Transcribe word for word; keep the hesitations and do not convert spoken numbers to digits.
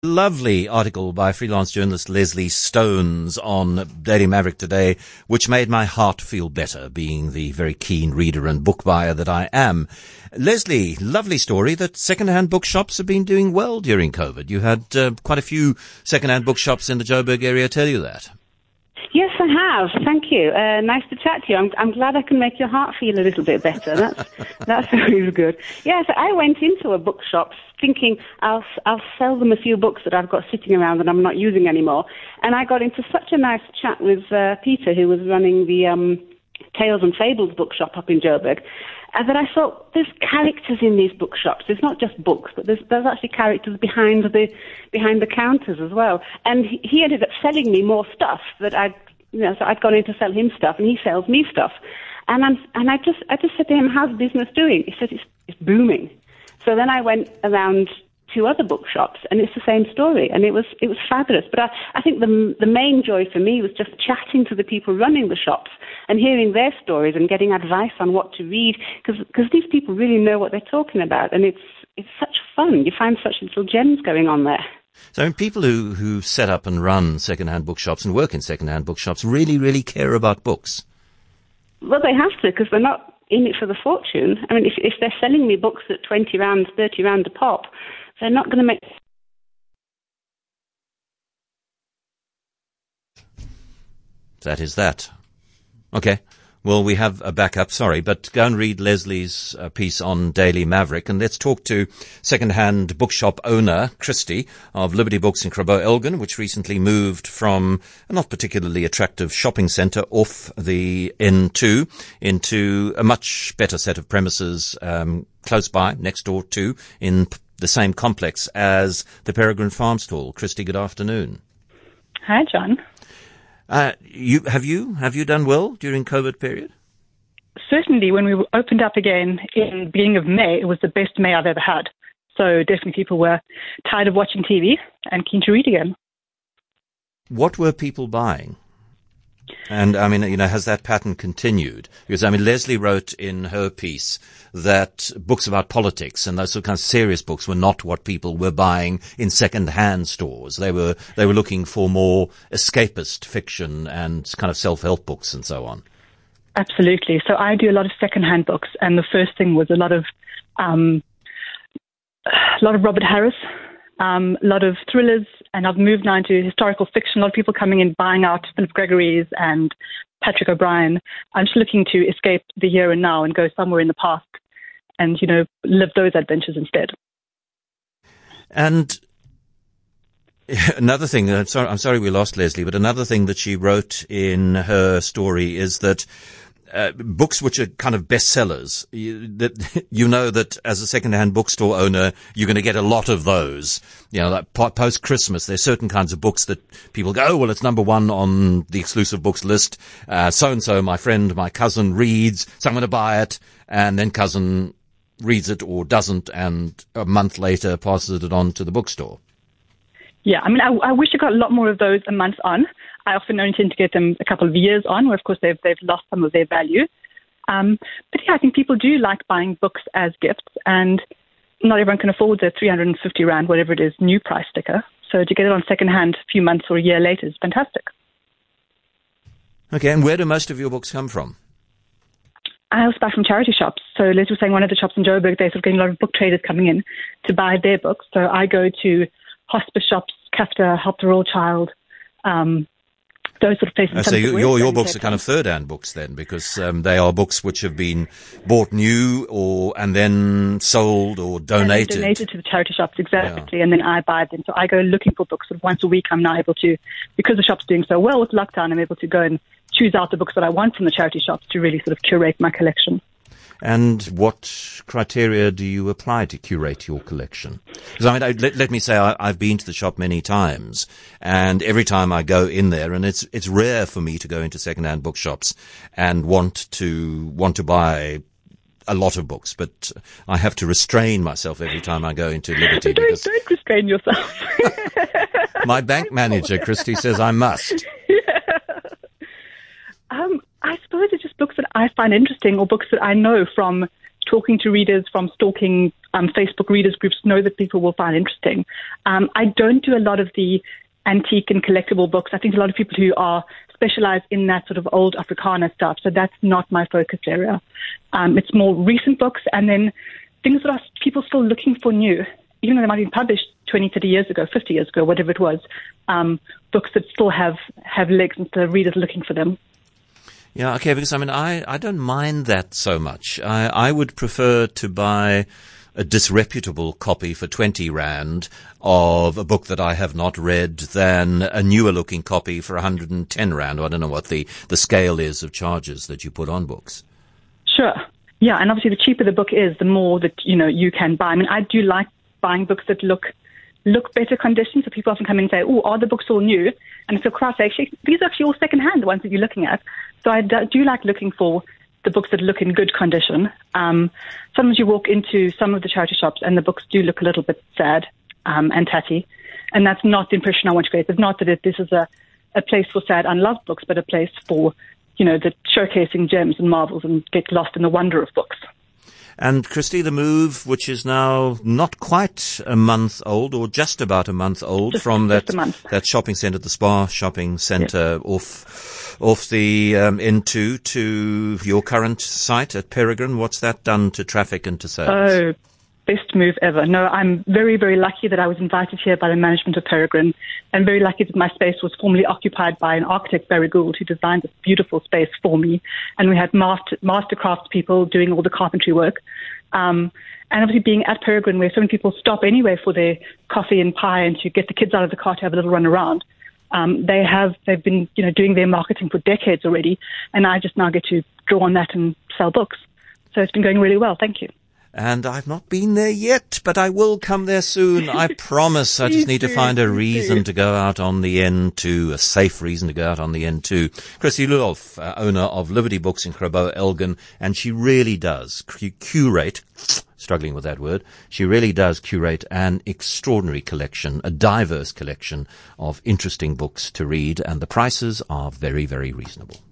Lovely article by freelance journalist Leslie Stones on Daily Maverick today, which made my heart feel better, being the very keen reader and book buyer that I am. Leslie, lovely story that second-hand bookshops have been doing well during COVID. You had uh, quite a few second-hand bookshops in the Joburg area tell you that. Yes, I have. Thank you. Uh, nice to chat to you. I'm, I'm glad I can make your heart feel a little bit better. That's that's always good. Yes, I went into a bookshop thinking I'll I'll sell them a few books that I've got sitting around that I'm not using anymore. And I got into such a nice chat with uh, Peter, who was running the um, Tales and Fables bookshop up in Joburg. And then I thought, there's characters in these bookshops. It's not just books, but there's, there's actually characters behind the behind the counters as well. And he, he ended up selling me more stuff that I'd, you know, so I'd gone in to sell him stuff, and he sells me stuff. And I'm, and I just, I just said to him, "How's business doing?" He said, "It's, it's booming." So then I went around two other bookshops, and it's the same story, and it was it was fabulous. But I, I think the the main joy for me was just chatting to the people running the shops and hearing their stories and getting advice on what to read, because these people really know what they're talking about, and it's it's such fun. You find such little gems going on there. So I mean, people who, who set up and run second-hand bookshops and work in second-hand bookshops really, really care about books. Well, they have to, because they're not in it for the fortune. I mean, if, if they're selling me books at twenty rand, thirty rand a pop, they're not going to make... That is that. Okay. Well, we have a backup, sorry, but go and read Leslie's uh, piece on Daily Maverick, and let's talk to second-hand bookshop owner Christy of Liberty Books in Crabo Elgin, which recently moved from a not particularly attractive shopping centre off the N two into a much better set of premises um, close by, next door to, in the same complex as the Peregrine Farm Stall. Christy, good afternoon. Hi, John. Uh, you, have you, have you done well during COVID period? Certainly, when we opened up again in the beginning of May, it was the best May I've ever had. So definitely people were tired of watching T V and keen to read again. What were people buying? And, I mean, you know, has that pattern continued? Because, I mean, Leslie wrote in her piece that books about politics and those sort of kind of serious books were not what people were buying in second-hand stores. They were, they were looking for more escapist fiction and kind of self-help books and so on. Absolutely. So I do a lot of second-hand books, and the first thing was a lot of, um, a lot of Robert Harris, um, a lot of thrillers, and I've moved now into historical fiction. A lot of people coming in buying out Philip Gregory's and Patrick O'Brien. I'm just looking to escape the here and now and go somewhere in the past and, you know, live those adventures instead. And another thing, I'm sorry, I'm sorry we lost Leslie, but another thing that she wrote in her story is that Uh, books which are kind of bestsellers, you, that you know that as a second-hand bookstore owner, you're going to get a lot of those. You know, like post-Christmas, there's certain kinds of books that people go, oh, well, it's number one on the exclusive books list. Uh, so-and-so, my friend, my cousin reads, so I'm going to buy it. And then cousin reads it or doesn't, and a month later passes it on to the bookstore. Yeah, I mean, I, I wish I got a lot more of those a month on. I often only tend to get them a couple of years on, where, of course, they've they've lost some of their value. Um, but, yeah, I think people do like buying books as gifts, and not everyone can afford the three hundred fifty rand, whatever it is, new price sticker. So to get it on secondhand a few months or a year later is fantastic. Okay, and where do most of your books come from? I also buy from charity shops. So Liz was saying one of the shops in Joburg, they're sort of getting a lot of book traders coming in to buy their books. So I go to hospice shops, CAFTA, Help the Royal Child, um, those sort of places. Uh, so you, your your books are kind of third-hand books then, because um, they are books which have been bought new or and then sold or donated. And donated to the charity shops, exactly, yeah. And then I buy them. So I go looking for books. Sort of once a week, I'm now able to, because the shop's doing so well with lockdown, I'm able to go and choose out the books that I want from the charity shops to really sort of curate my collection. And what criteria do you apply to curate your collection? Because I mean, I, let, let me say I, I've been to the shop many times, and every time I go in there, and it's it's rare for me to go into second-hand bookshops and want to want to buy a lot of books, but I have to restrain myself every time I go into Liberty. Don't, because don't restrain yourself. My bank manager, Christy, says I must. Yeah. Um, I suppose it's just books that I find interesting, or books that I know from talking to readers, from stalking um, Facebook readers groups, know that people will find interesting. Um, I don't do a lot of the antique and collectible books. I think a lot of people who are specialized in that sort of old Africana stuff, so that's not my focus area. Um, it's more recent books, and then things that are people still looking for new, even though they might have been published twenty, thirty years ago, fifty years ago, whatever it was, um, books that still have, have legs and the readers looking for them. Yeah, okay, because I mean, I, I don't mind that so much. I, I would prefer to buy a disreputable copy for twenty rand of a book that I have not read than a newer looking copy for one hundred ten rand. I don't know what the, the scale is of charges that you put on books. Sure. Yeah, and obviously the cheaper the book is, the more that, you know, you can buy. I mean, I do like buying books that look look better condition. So people often come in and say, oh, are the books all new? And so across, actually, these are actually all second-hand, the ones that you're looking at. So I do, do like looking for the books that look in good condition. Um, sometimes you walk into some of the charity shops and the books do look a little bit sad um, and tatty. And that's not the impression I want to create. It's not that it, this is a, a place for sad, unloved books, but a place for, you know, the showcasing gems and marvels and get lost in the wonder of books. And Christy, the move, which is now not quite a month old, or just about a month old, just, from just that that shopping centre, the Spa shopping centre, yep. off off the um, N two to your current site at Peregrine. What's that done to traffic and to sales? Oh, best move ever. No, I'm very, very lucky that I was invited here by the management of Peregrine, and very lucky that my space was formerly occupied by an architect, Barry Gould, who designed this beautiful space for me. And we had master, master crafts people doing all the carpentry work. Um, and obviously being at Peregrine, where so many people stop anyway for their coffee and pie and to get the kids out of the car to have a little run around. Um, they have, they've been, you know, doing their marketing for decades already. And I just now get to draw on that and sell books. So it's been going really well. Thank you. And I've not been there yet, but I will come there soon. I promise. I just need to find a reason to go out on the N two, a safe reason to go out on the N two. Christy Ludolf, uh, owner of Liberty Books in Grabouw, Elgin, and she really does curate, struggling with that word, she really does curate an extraordinary collection, a diverse collection of interesting books to read, and the prices are very, very reasonable.